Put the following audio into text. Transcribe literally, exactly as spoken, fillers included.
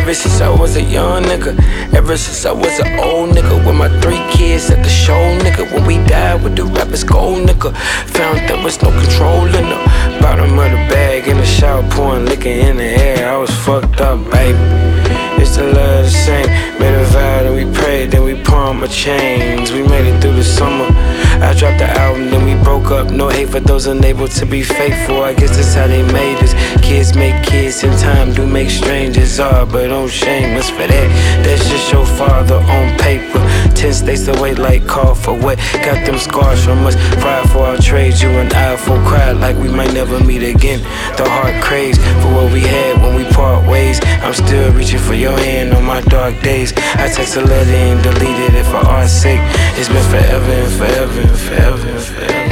Ever since I was a young nigga, ever since I was an old nigga, with my three kids at the show, nigga. When we died with the rappers gold, nigga, found there was no control in the bottom of the bag, in the shower pouring liquor in the air. I was fucked up, baby. It's the love the same. Made a vow, then we prayed, then we pawned my chains. We made it through the summer. I dropped the album, then we broke up. No hate for those unable to be faithful. I guess that's how they made us. Kids make kids, and time do make strangers. Ah, but don't shame us for that. That's just your father on paper. Ten states away like call for what? Got them scars from us. Pride for our trade, you and I for cried like we might never meet again. The heart craves for what we had when we part ways. I'm still reaching for your hand on my dark days. I text a letter and deleted it for our sake. It's been forever and forever and forever and forever.